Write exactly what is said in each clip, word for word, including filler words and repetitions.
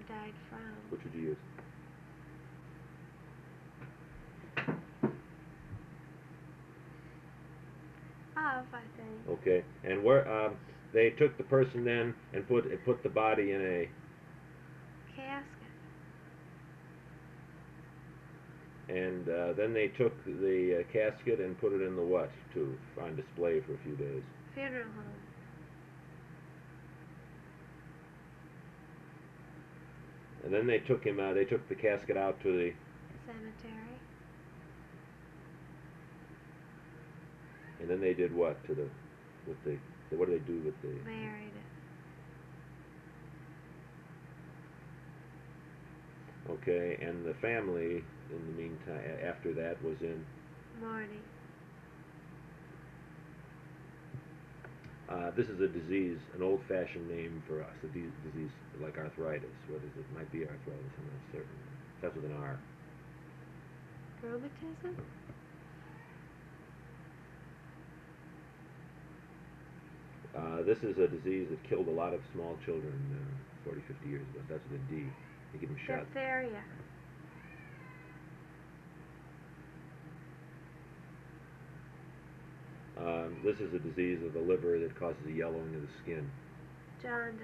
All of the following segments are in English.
died from. Which would you use? Of, I think. Okay. And where um, they took the person then and put put the body in a Casket. and uh, then they took the uh, casket and put it in the what to on display for a few days. Funeral home. And then they took him out. They took the casket out to the Cemetery. and then they did what to the with the what did they do with the Buried it. Okay, and the family in the meantime after that was in Mourning. uh, this is a disease, an old-fashioned name for us, a de- disease like arthritis. What is it? It might be arthritis, I'm not certain. That's with an R. Rheumatism? Uh, this is a disease that killed a lot of small children uh, forty, fifty years ago. That's with a D. They give them shots. Diphtheria. Um, this is a disease of the liver that causes a yellowing of the skin. Jaundice.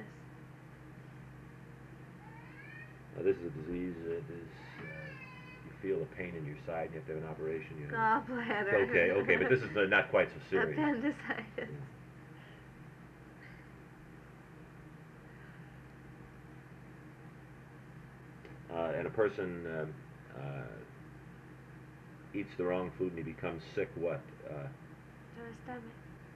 Uh, this is a disease that is, uh, you feel a pain in your side, you have to have an operation. You have Gallbladder. Okay, okay, but this is uh, not quite so serious. Appendicitis. Yeah. Uh, and a person um, uh, eats the wrong food and he becomes sick, what? Uh, To the stomach.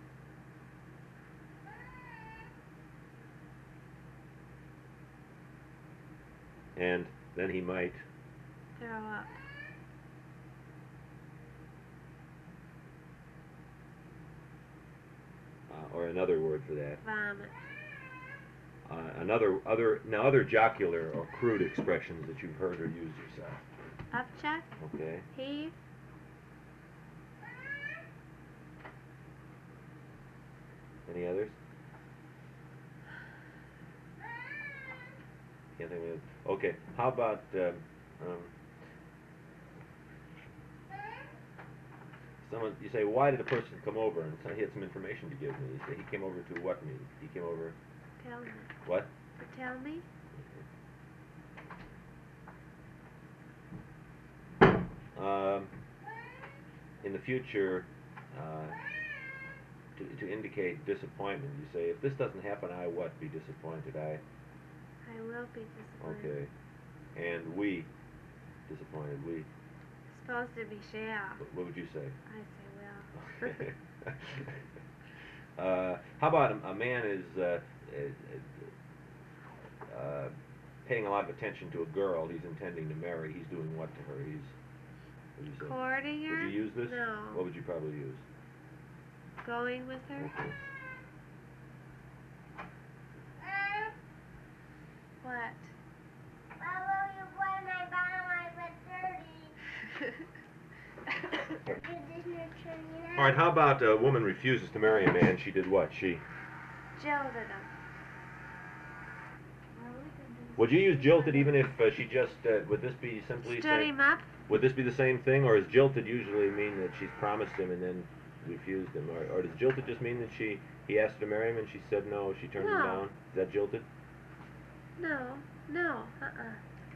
and then he might, Throw up. uh, or another word for that, Vomit. uh, another, other, now other jocular or crude expressions that you've heard or used yourself. Upchuck. Okay. Heave. Any others? Can't think of it. Okay. How about um, um, someone? You say, why did a person come over? And so he had some information to give me. You say he came over to what meeting? He came over. Tell me. What? Tell me. Um, in the future, uh, to, to indicate disappointment, you say, if this doesn't happen, I what? Be disappointed. I. I will be disappointed. Okay. And we, disappointed. We. Supposed to be shall. What, what would you say? I say will. Okay. uh, how about a, a man is uh, uh, uh, paying a lot of attention to a girl he's intending to marry. He's doing what to her? He's. What would you say? Courting her? Would you use this? No. What would you probably use? Going with her? Okay. What? Why will you play my bottom? I put thirty. All right. How about a woman refuses to marry a man? She did what? She. Jilted him. Would you use jilted even if uh, she just? Uh, would this be simply? Stood say, him up. Would this be the same thing, or does jilted usually mean that she's promised him and then refused him, or, or does jilted just mean that she he asked her to marry him and she said no, she turned him No. down? Is that jilted? No. No. Uh-uh.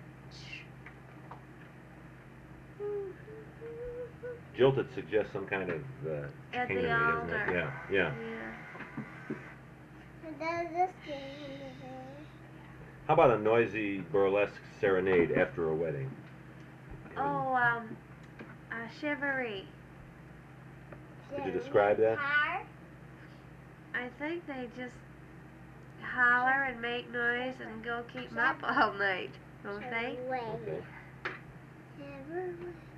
Jilted suggests some kind of uh, At the chicanery, doesn't it? altar. Yeah, yeah. Yeah. Does this game How about a noisy burlesque serenade after a wedding? Oh, um, uh, chivalry. Could you describe that? I think they just holler and make noise and go keep 'em up all night, don't they? Okay. Never